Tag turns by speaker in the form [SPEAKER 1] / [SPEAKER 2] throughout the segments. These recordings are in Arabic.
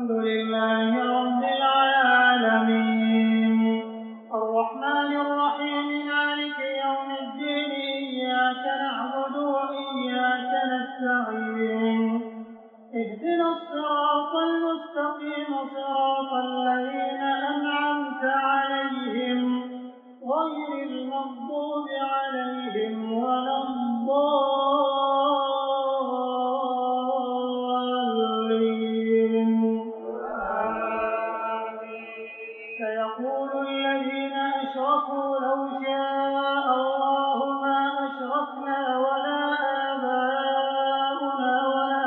[SPEAKER 1] الحمد لله رب العالمين الرحمن الرحيم مالك يوم الدين إياك نعبد وإياك نستعين اهدنا الصراط المستقيم صراط الذين أنعمت عليهم غير المغضوب عليهم ولا الضالين. سيقول الذين أشركوا لو شاء الله ما أشركنا ولا آباؤنا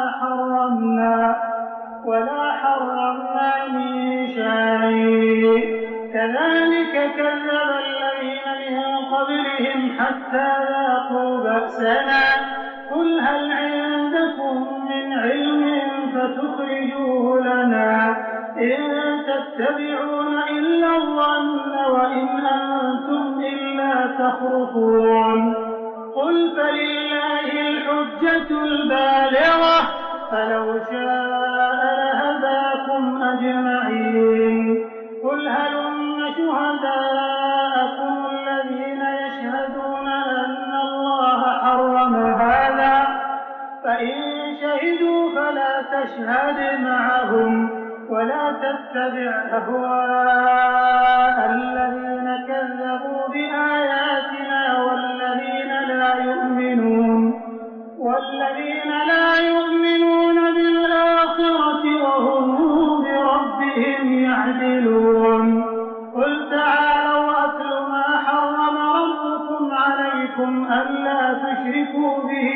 [SPEAKER 1] ولا حرمنا من شيء كذلك كذب الذين من قبلهم حتى ذاقوا بأسنا قل هل عندكم من علم فتخرجوه لنا إن تتبعون إلا الظن وإن أنتم إلا تخرصون قل فلله الحجة البالغة فلو شاء لهداكم أجمعين قل هلم شهداءكم الذين يشهدون أن الله حرم هذا فإن شهدوا فلا تشهد معهم ولا تتبع أهواء الذين كذبوا بآياتنا والذين لا يؤمنون بالآخرة وهم بربهم يعدلون قل تعالوا أتل ما حرم ربكم عليكم ألا تشركوا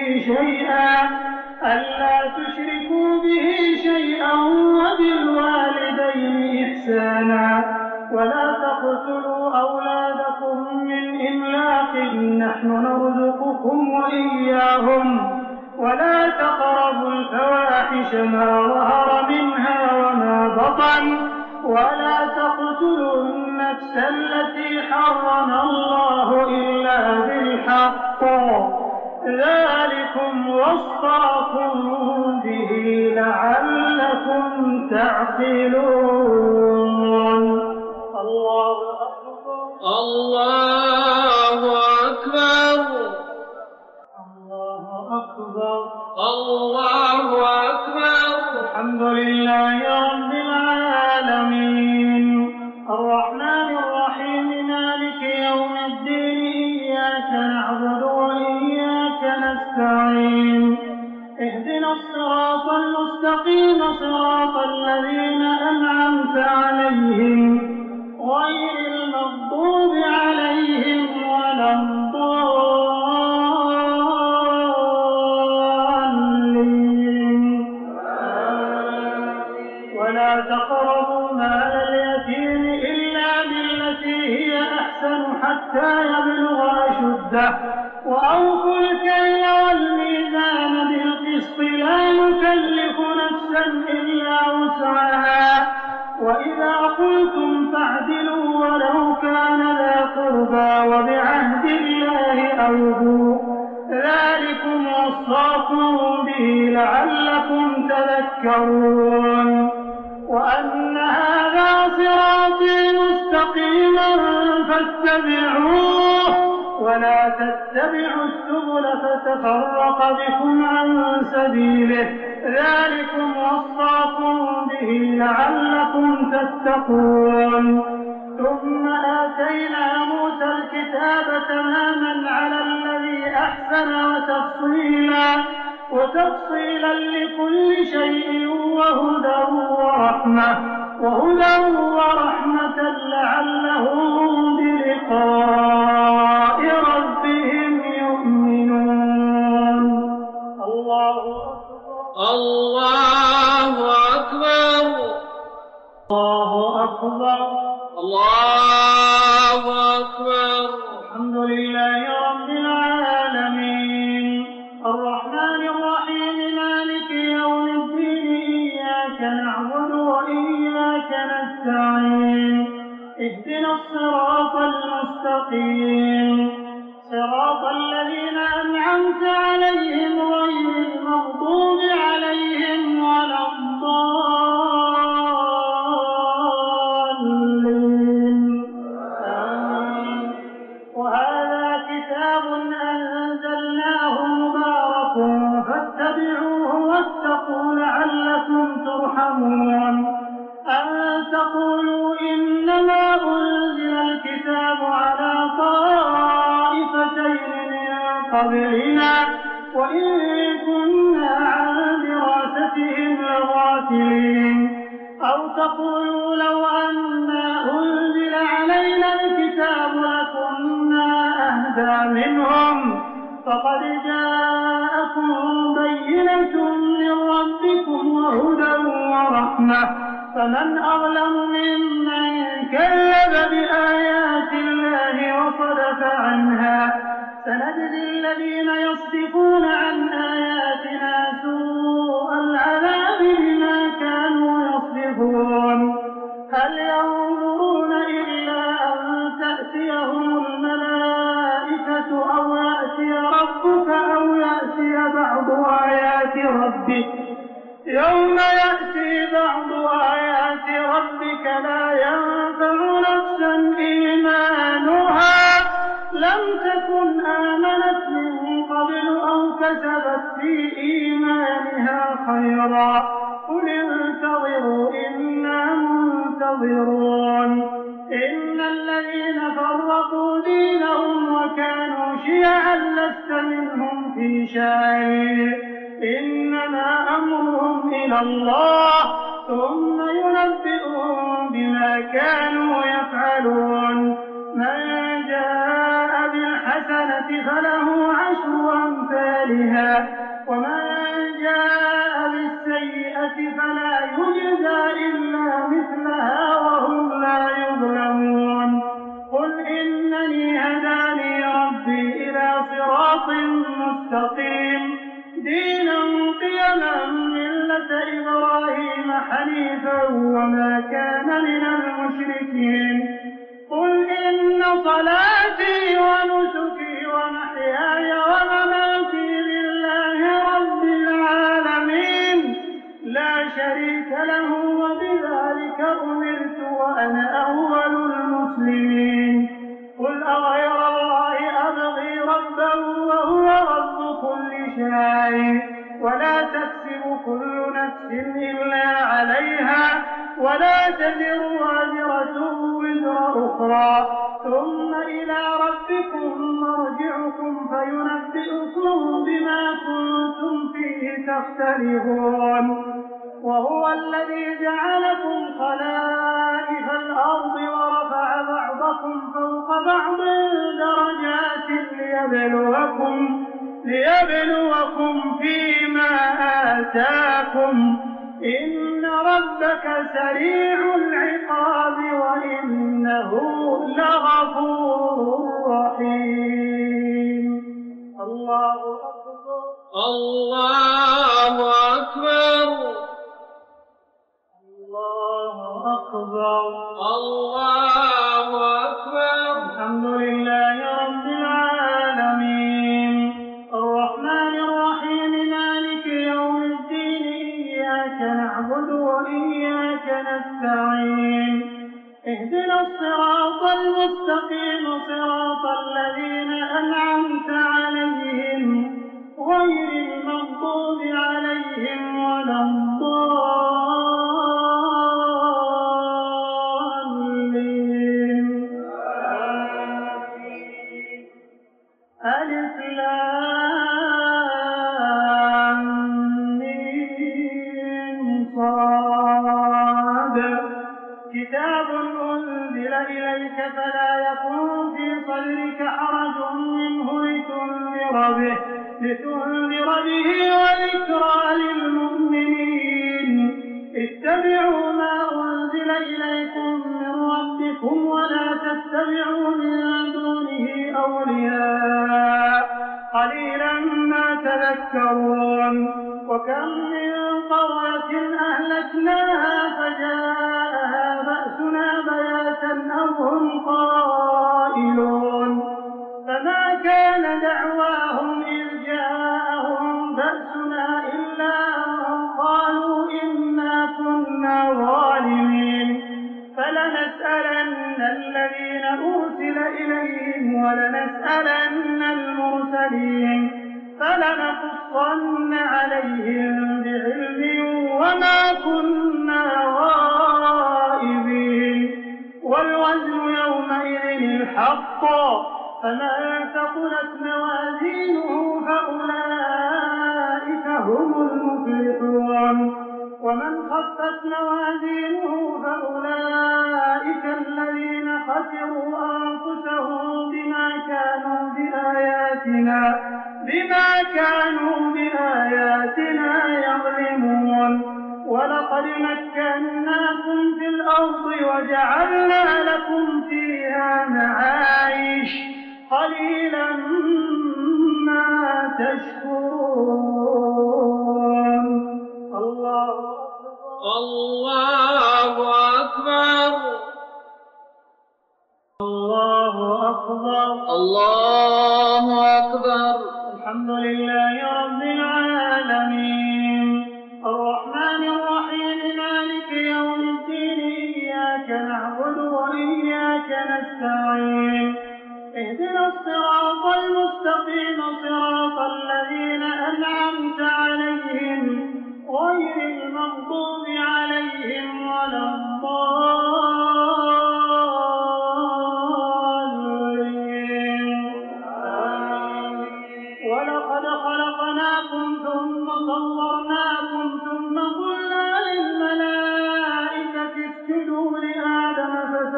[SPEAKER 1] به شيئا وبالوالدين إحسانا ولا تقتلوا أولادكم من إملاق نحن نرزقكم وإياهم ولا تقربوا الفواحش ما ظهر منها وما بطن ولا تقتلوا النفس التي حرم الله إلا بالحق ذلكم وصاكم به لعلكم تعقلون. الله أكبر
[SPEAKER 2] الله أكبر
[SPEAKER 1] الله أكبر
[SPEAKER 2] الله أكبر.
[SPEAKER 1] الحمد لله رب العالمين الرحمن الرحيم مالك يوم الدين إياك نعبد وإياك نستعين اهدنا الصراط المستقيم صراط الذين أنعمت عليهم غير المغضوب عليهم ولا الضالين. ولا تقربوا مال اليتيم إلا بالتي هي أحسن حتى يبلغ أشده وأوفوا الكيل والميزان بالقسط لا نكلف نفسا إلا وسعها وإذا قلتم فاعدلوا ولو كان ذا قربى وبعهد الله أوفوا ذلكم وصاكم به لعلكم تذكرون. وأن هذا صراطي مستقيما فاتبعوه ولا تتبعوا السبل فتفرق بكم عن سبيله ذلكم وصاكم به لعلكم تتقون. ثم آتينا موسى الكتاب تماما على الذي أحسن وتفصيلا لكل شيء وهدى ورحمة لعلهم بلقاء ربهم يؤمنون. الله أكبر
[SPEAKER 2] الله أكبر
[SPEAKER 1] الله أكبر
[SPEAKER 2] الله أكبر.
[SPEAKER 1] الحمد لله رب العالمين الرحمن الرحيم مالك يوم الدين إياك نعبد وإياك نستعين اهدنا الصراط المستقيم صراط الذين أنعمت عليهم غير المغضوب عليهم ولا الضالين. يظلمون أن تقولوا إنما أنزل الكتاب على طائفتين من قبلنا وإن كنا عن دراستهم لغافلين أو تقولوا لو أنا أنزل علينا الكتاب لكنا أهدى منهم فقد جاءكم بينة من ربكم وهدى ورحمة فمن أظلم ممن كذب بآيات الله وصدف عنها سنجزي الذين يصدفون عن آياتنا سوء العذاب بما كانوا يصدفون هل ينظرون إلا أن تأتيهم الملائكة أو يأتي ربك أو يأتي بعض آيات ربك يوم يأتي بعض آيات ربك لا ينفع نفسا إيمانها لم تكن آمنت من قبل أو كسبت في إيمانها خيرا قل انتظروا إنا منتظرون إن الذين فرقوا دينهم وكانوا شيعا لست منهم في شيء إنما أمرهم إلى الله ثم ينبئهم بما كانوا يفعلون من جاء بالحسنة فله 10 أمثالها ومن جاء بالسيئة فلا يجزى إلا مثلها وهم لا يظلمون قل إنني هداني ربي إلى صراط مستقيم دينا قيما ملة إبراهيم حنيفا وما كان من المشركين قل إن صلاتي ونسكي ومحياي ومماتي لله رب العالمين لا شريك له وبذلك أمرت وأنا أول المسلمين قل أغير الله أبغي ربا وهو رب كل شيء ولا تكسب كل نفس إلا عليها ولا تزر وازرة وزر أخرى ثم إلى ربكم مرجعكم فينبئكم بما كنتم فيه تختلفون وهو الذي جعلكم خلائف الأرض ورفع بعضكم فوق بعض درجات ليبلوكم فيما آتاكم إن ربك سريع العقاب وإنه لغفور رحيم الله أكبر
[SPEAKER 2] الله أكبر
[SPEAKER 1] الله أكبر
[SPEAKER 2] الله أكبر
[SPEAKER 1] الحمد لله رب العالمين الرحمن الرحيم مالك يوم الدين إياك نعبد وإياك نستعين اهدنا الصراط المستقيم صراط الذين أنعمت عليهم غير المغضوب عليهم ولا ألف لام ميم صاد كتاب أنزل إليك فلا يكن في صدرك حرج منه لتنذر به وذكرى للمؤمنين اتبعوا ما أنزل إليكم من ربكم ولا تتبعوا من دونه أولياء قليلا ما تذكرون وكم من قرية أهلكناها فجاءها بأسنا بياتا أو هم قائلون فما كان دعواهم إذ جاءهم بأسنا إلا أن قالوا إنا كنا ظالمين فلنسألن الذين أرسل إليهم ولنسألن المرسلين فلنقصن عليهم بعلم وما كنا حقا فمن ثقلت موازينه فأولئك هم المفلحون ومن خفت موازينه فأولئك الذين خسروا أنفسهم بما كانوا بآياتنا يظلمون ولقد مكناكم في الأرض وجعلنا لكم فيها معايش قليلا ما تشكرون.
[SPEAKER 2] الله أكبر
[SPEAKER 1] الله أكبر
[SPEAKER 2] الله أكبر.
[SPEAKER 1] الحمد لله رب العالمين الرحمن الرحيم مالك يوم الدين إياك نعبد وإياك نستعين اهدنا الصراط المستقيم صراط الذين أنعمت عليهم غير المغضوب عليهم ولا الضالين. ولقد خلقناكم ثم صورناكم ثم قلنا للملائكة اسجدوا لآدم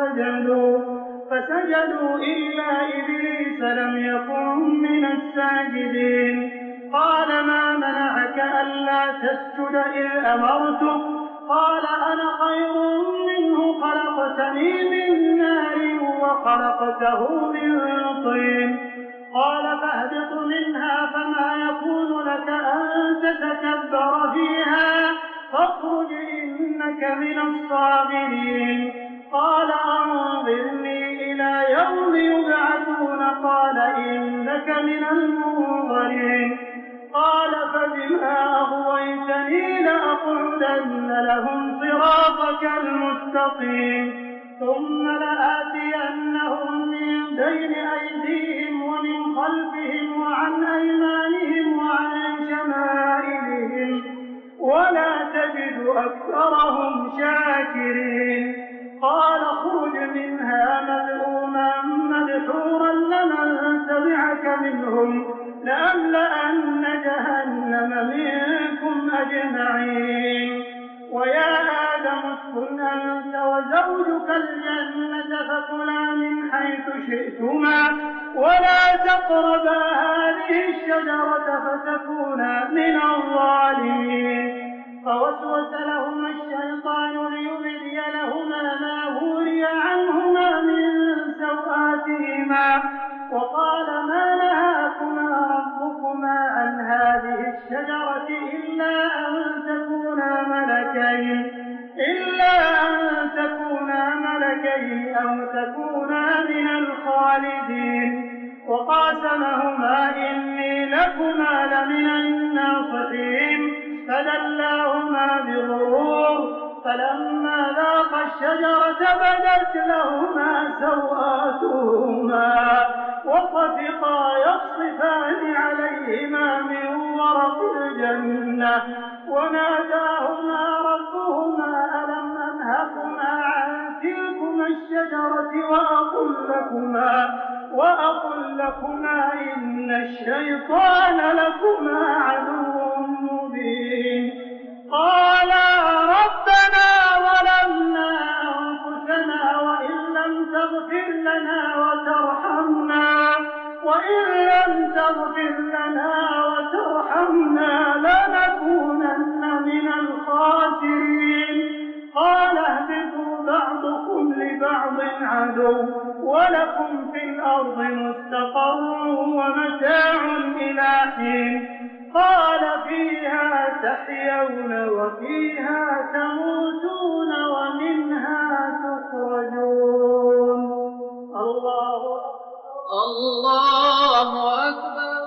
[SPEAKER 1] فسجدوا إلا إبليس لم يكن من الساجدين قال ما منعك ألا تسجد إذ أمرتك قال أنا خير منه خلقتني من نار وخلقته من طين قال فاهبط منها فما يكون لك أن تتكبر فيها فاخرج إنك من الصاغرين قال أنظرني إلى يوم يبعثون قال إنك من المنظرين قال فبما أغويتني لأقعدن لهم صراطك المستقيم ثم لآتينهم من بين أيديهم ومن خلفهم وعن أيمانهم وعن شمائلهم ولا تجد أكثرهم شاكرين قال اخرج منها مذءوما مدحورا لمن تبعك منهم لأملأن جهنم منكم أجمعين ويا آدم اسكن أنت وزوجك الجنة فكلا من حيث شئتما ولا تقربا هذه الشجرة فتكونا من الظالمين فوسوس لهما الشيطان ليبدي لهما ما وري عنهما من سوآتهما وقال ما نهاكما ربكما عن هذه الشجرة إلا أن تكونا ملكين أو تكونا من الخالدين وقاسمهما إني لكما لمن الناصحين فدلاهما بغرور فلما ذاقا الشجرة بدت لهما سوآتهما وطفقا يخصفان عليهما من ورق الجنة وناداهما ربهما ألم أنهكما عن تلكما الشجرة وأقل لكما إن الشيطان لكما عدو مبين قالا ربنا ظلمنا أنفسنا وإن لم تغفر لنا وترحمنا لنكونن من الخاسرين قال اهبطوا بعضكم لبعض عدو ولكم في الأرض مستقر ومتاع إلى حين قال فيها تحيون وفيها تموتون ومنها تخرجون.
[SPEAKER 2] الله أكبر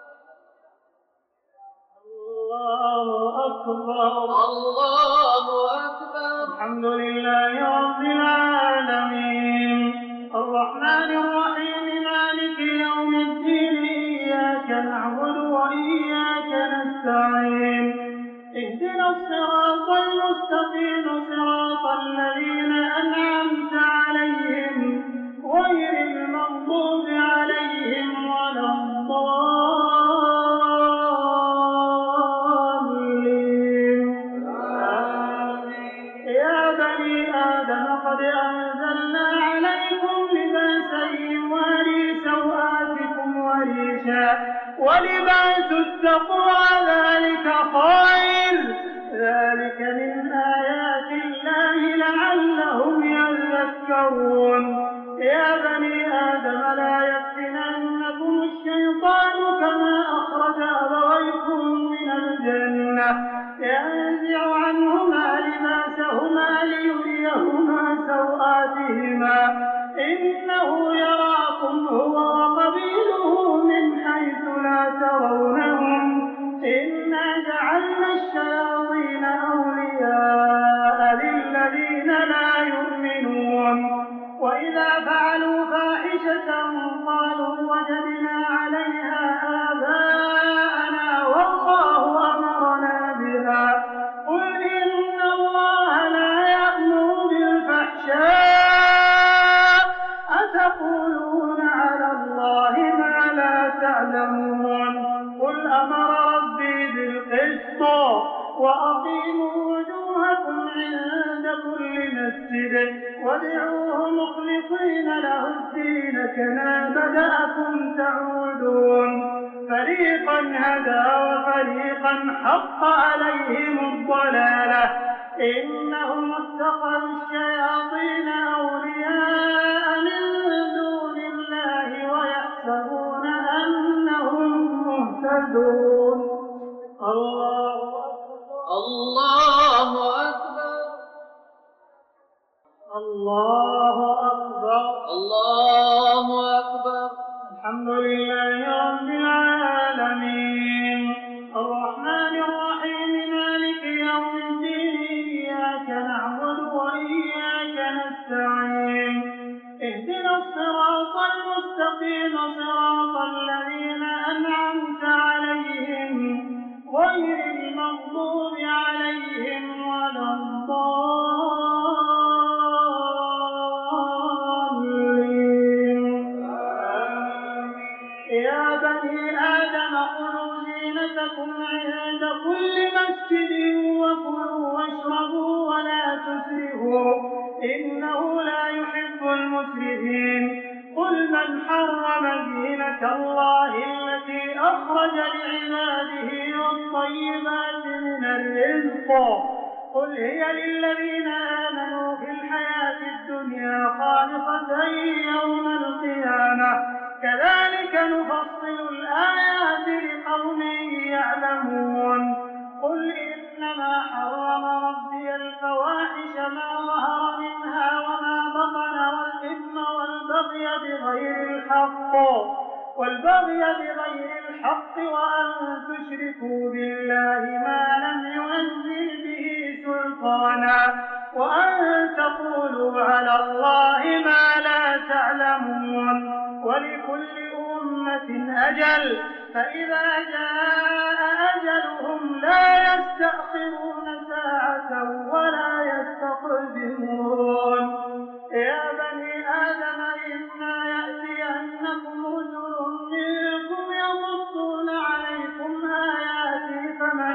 [SPEAKER 1] الله أكبر
[SPEAKER 2] الله أكبر.
[SPEAKER 1] الحمد لله رب العالمين الرحمن الرحيم مالك يوم الدين إياك نعبد وإياك نستعين اهدنا الصراط المستقيم صراط الذين أنعمت عليهم غير المغضوب بني آدم قد أنزلنا عليكم لباسا يواري سوآتكم وريشا ولباس التقوى ذلك خير ذلك من آيات الله لعلهم يذكرون يا بني آدم لا يفتننكم الشيطان كما أخرج أبويكم من الجنة ينزع عنهما لباسهما ليريهما سوآتهما إنه يراكم هو وقبيله من حيث لا ترونهم إنا جعلنا الشياطين أولياء للذين لا يؤمنون وإذا فعلوا فاحشة قالوا وجدنا عليها آباءنا والله أمرنا بها قل إن الله لا يأمر بالفحشاء أتقولون على الله ما لا تعلمون قل أمر ربي بالقسط وأقيموا وجوهكم عند كل مسجد وادعوه مخلصين له الدين كما بدأكم تعودون فريقا هدى وفريقا حق عليهم الضلالة إنهم اتخذوا الشياطين أولياء من دون الله ويحسبون أنهم مهتدون
[SPEAKER 2] الله أكبر
[SPEAKER 1] الله أكبر
[SPEAKER 2] الله أكبر.
[SPEAKER 1] الحمد لله رب العالمين الرحمن الرحيم مالك يوم الدين إياك نعبد وإياك نستعين اهدنا الصراط المستقيم صراط الذين أنعمت عليهم غير المغضوب عليهم ولا الضالين يا بني آدم خذوا زينتكم عند كل مسجد وكلوا واشربوا ولا تسرفوا إنه لا يحب المسرفين قل من حرم زينة الله التي أخرج لعباده والطيبات من الرزق قل هي للذين آمنوا في الحياة الدنيا خالصة يوم القيامة كذلك نفصل الآيات لقوم يعلمون قل إنما حرم ربي الفواحش ما ظهر منها وما بطن والإثم والبغي بغير الحق وأن تشركوا بالله ما لم ينزل به سلطانا وأن تقولوا على الله ما لا تعلمون ولكل أمة أجل فإذا جاء أجلهم لا يستأخرون ساعة ولا يستقدمون يا بني آدم إما يأتينكم رسل منكم يقصون عليكم آياتي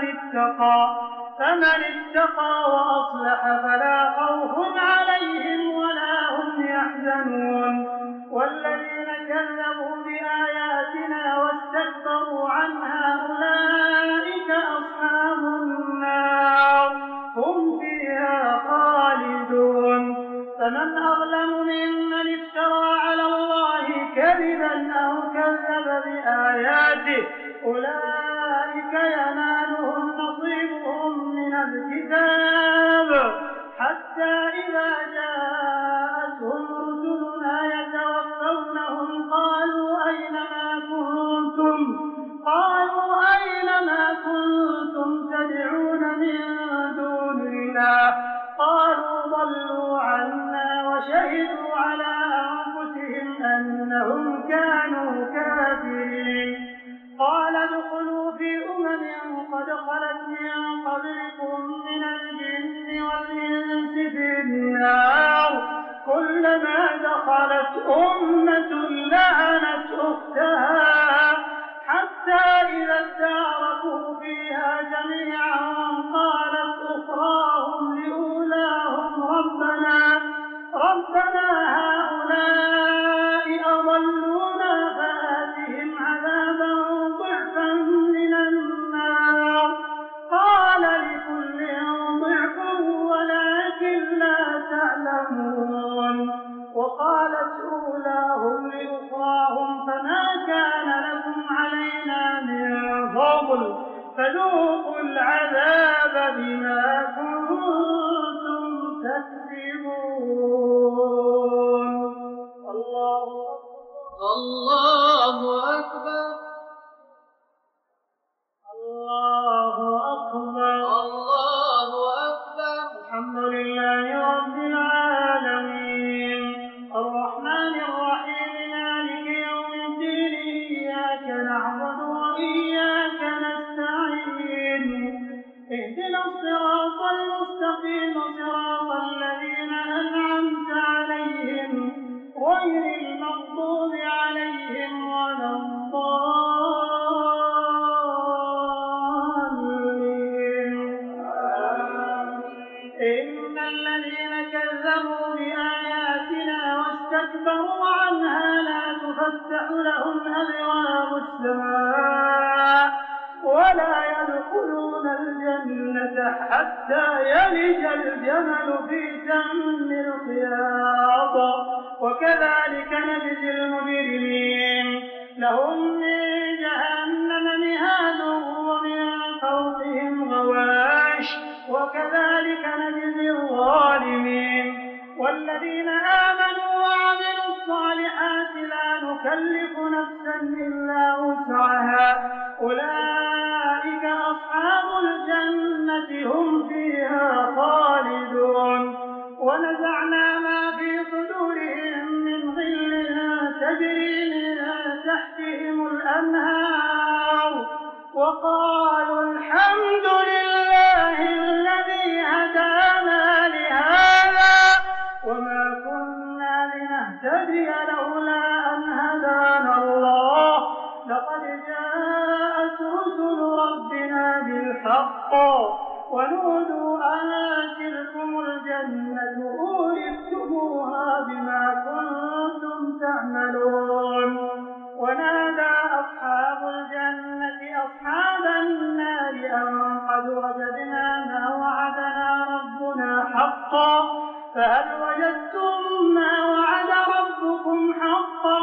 [SPEAKER 1] فمن اتقى وأصلح فلا خوف عليهم ولا هم يحزنون والذين كذبوا بآياتنا واستكبروا عنها أولئك أصحاب النار هم فيها خالدون فمن أظلم ممن افترى على الله كذبا أو كذب بآياته أولئك ينالهم نصيبهم من الكتاب حتى إذا جاءتهم رسلنا يتوفونهم قالوا أين ما كنتم تدعون من دون الله قالوا ضلوا عنا وشهدوا على أنفسهم أنهم كانوا كافرين قال ادخلوا في قد خلت من قبلكم من الجن والإنس في النار كلما دخلت أمة لعنت أختها حتى إذا اداركوا فيها جميعا قالت أخراهم لأولاهم ربنا ربنا هؤلاء أضلونا فآتهم عذابا ضعفا من النار قال لكل ضعف ولكن لا تعلمون وقالت أولاهم لأخراهم فما كان لكم علينا من فضل فذوقوا العذاب بما كنتم تكسبون. الله
[SPEAKER 2] أكبر.
[SPEAKER 1] الله أكبر.
[SPEAKER 2] الله أكبر.
[SPEAKER 1] الحمد لله رب العالمين الرحمن الرحيم مالك يوم الدين إياك نعبد وإياك نستعين اهدنا الصراط المستقيم صراط الذين أنعمت عليهم غير المغضوب عليهم ولا الضالين. إن الذين كذبوا بآياتنا واستكبروا عنها لا تفتح لهم أبواب السماء ولا يدخلون الجنة حتى يلج الجمل في سم الخياط وكذلك نجزي المجرمين لهم من جهنم مهاد ومن فوقهم غواش وكذلك نجزي الظالمين. والذين آمنوا وعملوا الصالحات لا نكلف نفسا إلا وسعها أولئك أصحاب الجنة هم فيها خالدون. ونزعنا ما في صدورهم من غل تجري من تحتهم الأنهار وقالوا الحمد لله الذي هدانا لهذا وما كنا لنهتدي لولا أن هدانا الله لقد جاءت رسل ربنا بالحق ونودوا أن تلكم الجنة أورثتموها بما كنتم تعملون. ونادى أصحاب الجنة أصحاب النار أن قد وجدنا ما وعدنا ربنا حقا فهل وجدتم ما وعد ربكم حقا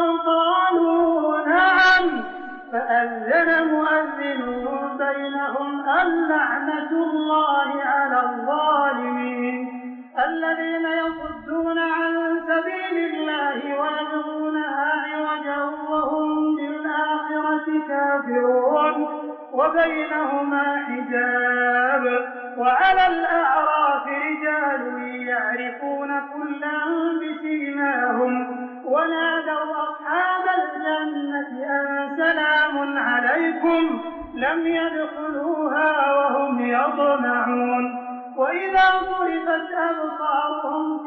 [SPEAKER 1] قالوا نعم فأذن مؤذن بينهم اللعنة الله على الظالمين الذين يصدون عن سبيل الله ويبغونها عوجا وهم بالآخرة كافرون وبينهما حجاب. وعلى الأعراف رجال يعرفون كلا بسيماهم ونادوا أصحاب الجنة أن سلام عليكم لم يدخلوها وهم يطمعون. وإذا صرفت أبصارهم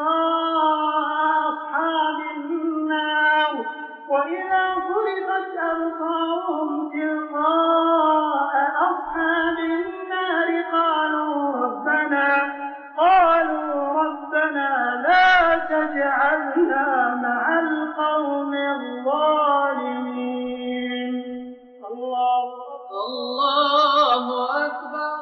[SPEAKER 1] تلقاء أصحاب النار قالوا ربنا لا تجعلنا مع القوم الظالمين. الله
[SPEAKER 2] أكبر.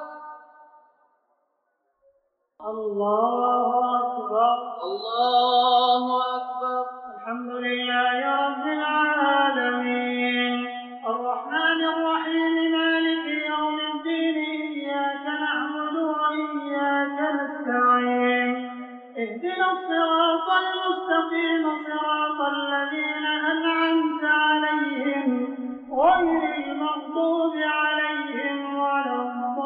[SPEAKER 1] الله أكبر.
[SPEAKER 2] الله أكبر.
[SPEAKER 1] الحمد لله رب العالمين الرحمن الرحيم مالك يوم الدين إياك نعبد وإياك نستعين اهدنا الصراط المستقيم صراط الذين أنعمت عليهم غير المغضوب عليهم ولا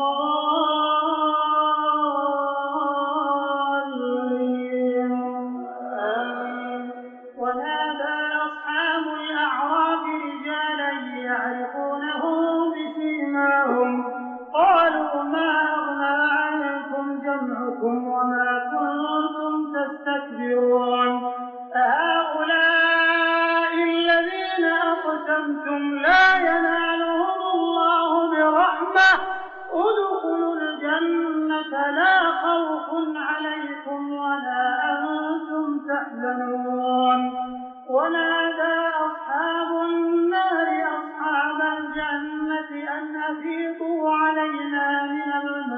[SPEAKER 1] الضالين. آمين. ونادى أصحاب الأعراف رجالا يعرفونهم بسيماهم قالوا ما أغنى عنكم جمعكم وما كنتم تستكبرون أهؤلاء الذين أقسمتم لا ينالهم الله برحمة ادخلوا الجنة لا خوف عليكم ولا أنتم يحزنون ونادى أصحاب النار أصحاب الجنة أن أفيضوا علينا من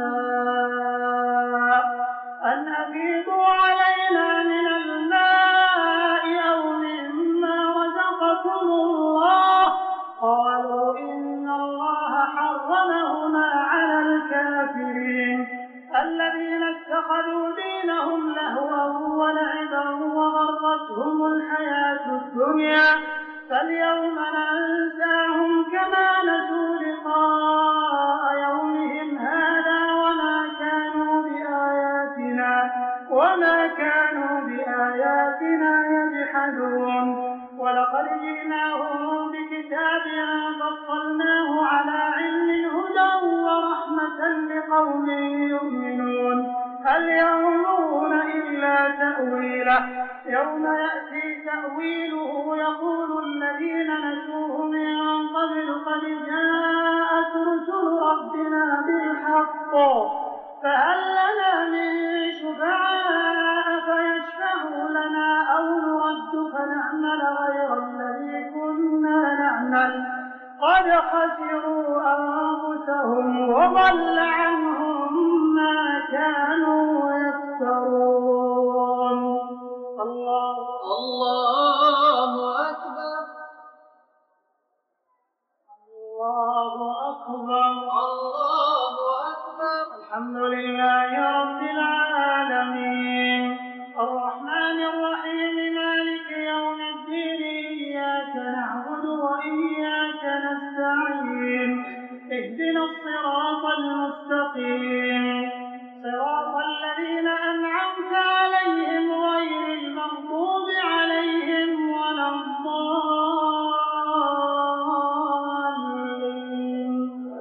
[SPEAKER 1] الماء أو مما رزقكم الله قالوا إن الله حرمهما على الكافرين الذين اتخذوا دينهم لهوا ولعبا وغرتهم الحياة الدنيا فاليوم ننساهم كما نسوا لقاء يومهم هذا وما كانوا بآياتنا يجحدون ولقد جئناهم بكتاب فصلناه على علم هدى ورحمة لقوم يؤمنون هل ينظرون إلا تأويله يوم يأتي تأويله يقول الذين نسوه من قبل قد جاءت رسل ربنا بالحق فهل لنا من شفعاء فيشفعوا لنا أو نرد فنعمل غير الذي كنا نعمل قد خسروا أنفسهم وضل عنهم ما كانوا يفترون الله
[SPEAKER 2] أكبر
[SPEAKER 1] الله أكبر
[SPEAKER 2] الله أكبر
[SPEAKER 1] الحمد لله رب العالمين الرحمن الرحيم مالك يوم الدين إياك نعبد وإياك نستعين اهدنا الصراط المستقيم صراط الذين أنعمت عليهم غير المغضوب عليهم ولا الضالين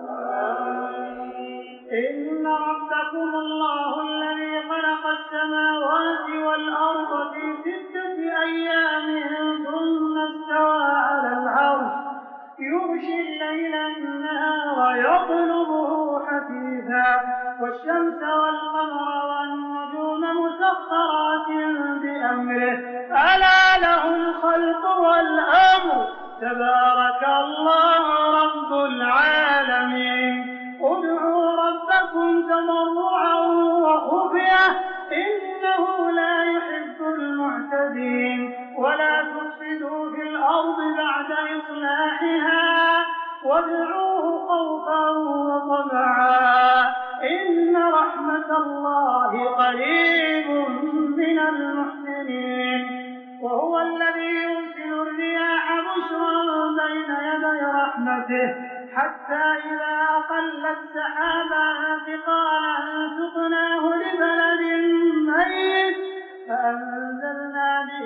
[SPEAKER 1] إن ربكم الله الذي خلق السماوات والأرض في 6 أيام ثم استوى على العرش يغشي الليل النهار يطلبه حثيثا والشمس والقمر والنجوم مسخرات بأمره ألا له الخلق والأمر تبارك الله رب العالمين ادعوا ربكم تضرعا وخفية إنه لا يحب المعتدين ولا تفسدوا في الأرض بعد إصلاحها وادعوه خوفا وطمعا إن رحمة الله قريب من المحسنين وهو الذي يرسل الرياح بشرا بين يدي رحمته حتى إذا أقلت سحابا ثقالا سقناه لبلد ميت فأنزلنا به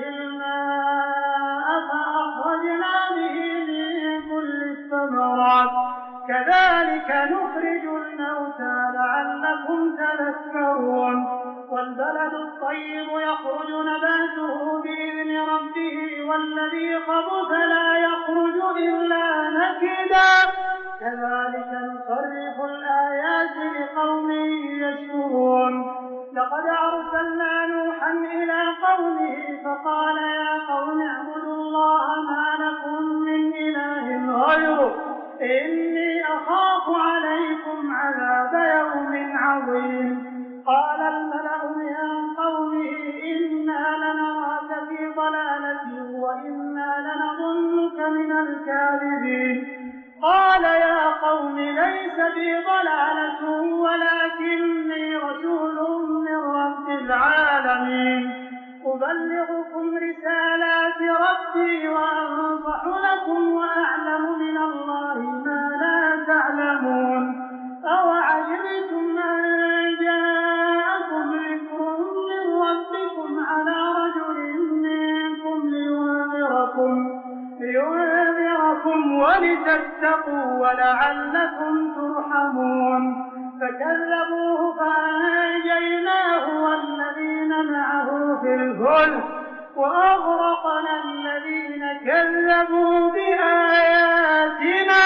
[SPEAKER 1] الماء فأخرجنا به من كل الثمرات كذلك نخرج الموتى لعلكم تذكرون والبلد الطيب يخرج نباته بإذن ربه والذي خبث لا يخرج إلا نكدا كذلك نصرف الآيات لقوم يشكرون لقد أرسلنا نوحا إلى قومه فقال يا قوم اعبدوا الله ما لكم من إله غيره إني أخاف عليكم عذاب يوم عظيم قال الملأ من قومه إنا لنراك في ضلالة وإنا لنظنك من الكاذبين قال يا قوم ليس بي ضلالة ولكني رسول من رب العالمين أبلغكم رسالات ربي وأنصح لكم وأعلم من الله ما لا تعلمون أوعجبتم أن جاءكم ذكر من ربكم على رجل منكم لينذركم ولتتقوا ولعلكم ترحمون فكذبوه فأنجيناه والذين معه في الفلك وأغرقنا الذين كذبوا بآياتنا